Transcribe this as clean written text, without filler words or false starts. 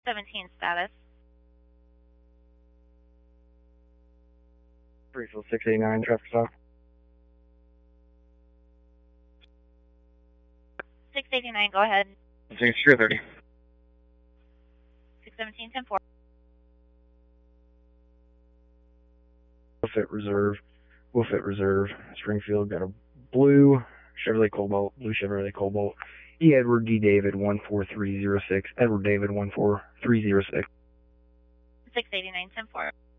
17 status. Springfield 689, traffic stop. 689, go ahead. 630. 617, 10-4. Wolfett Reserve, Springfield, got a blue Chevrolet Cobalt, E. Edward D. David 14306, Edward David 14306. 689, 10-4.